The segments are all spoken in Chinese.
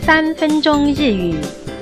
3分钟日语。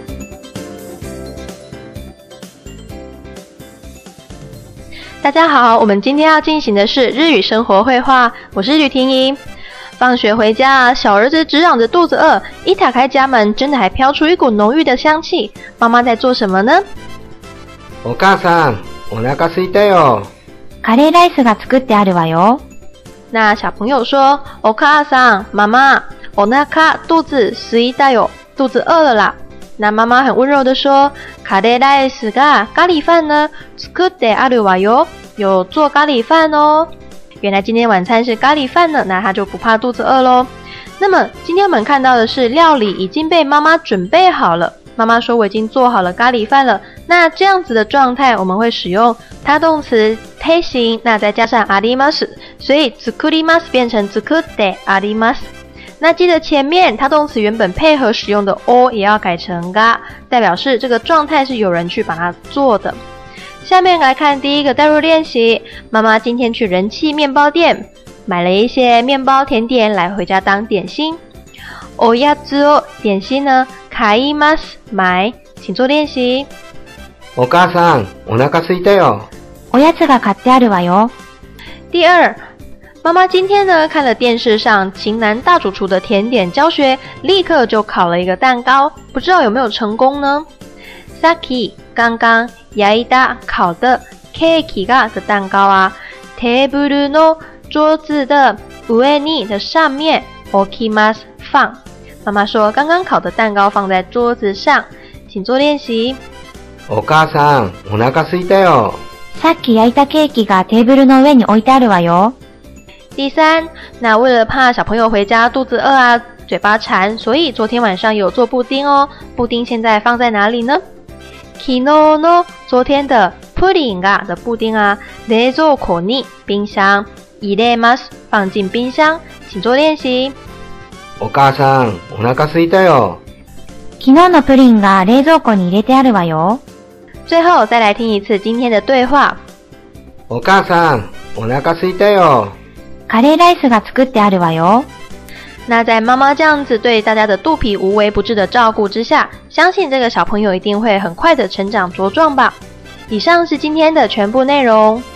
大家好，我们今天要进行的是日语生活绘画，我是吕婷莹。放学回家，小儿子只嚷着肚子饿，一打开家门，真的还飘出一股浓郁的香气。妈妈在做什么呢？ お母さん、お腹空いたよ。 カレーライスが作ってあるわよ。 那小朋友说，お母さん，妈妈，お腹肚子，空いたよ，肚子饿了啦。那妈妈很温柔的说，カレーライスが咖喱饭呢，作ってあるわよ，有做咖喱饭哦。原来今天晚餐是咖喱饭呢，那他就不怕肚子饿咯。那么今天我们看到的是料理已经被妈妈准备好了。妈妈说我已经做好了咖喱饭了，那这样子的状态我们会使用他动词推行，那再加上あります，所以作ります变成作ってあります。那记得前面他动词原本配合使用的を也要改成が，代表是这个状态是有人去把它做的。下面来看第一个代入练习，妈妈今天去人气面包店买了一些面包甜点来回家当点心。おやつを点心呢買います買，请做练习。 お母さん、お腹空いたよ。 おやつが買ってあるわよ。 第二，妈妈今天呢看了电视上秦南大主厨的甜点教学，立刻就烤了一个蛋糕，不知道有没有成功呢？さっき刚刚焼いた烤的ケーキが的蛋糕啊，テーブルの桌子的上に的上面置きます放。妈妈说刚刚烤的蛋糕放在桌子上，请做练习。 お母さん、お腹空いたよ。 さっき焼いたケーキがテーブルの上に置いてあるわよ。 第三，那为了怕小朋友回家肚子饿啊，嘴巴馋，所以昨天晚上有做布丁哦。布丁现在放在哪里呢？昨日の昨天的プリンが的布丁啊，冷蔵庫に冰箱入れます，放进冰箱，请做练习。 お母さん、お腹空いたよ。 昨日のプリンが冷蔵庫に入れてあるわよ。 最后再来听一次今天的对话。 お母さん、お腹空いたよ。 カレーライスが作ってあるわよ。 那在妈妈这样子对大家的肚皮无微不至的照顾之下，相信这个小朋友一定会很快的成长茁壮吧。以上是今天的全部内容。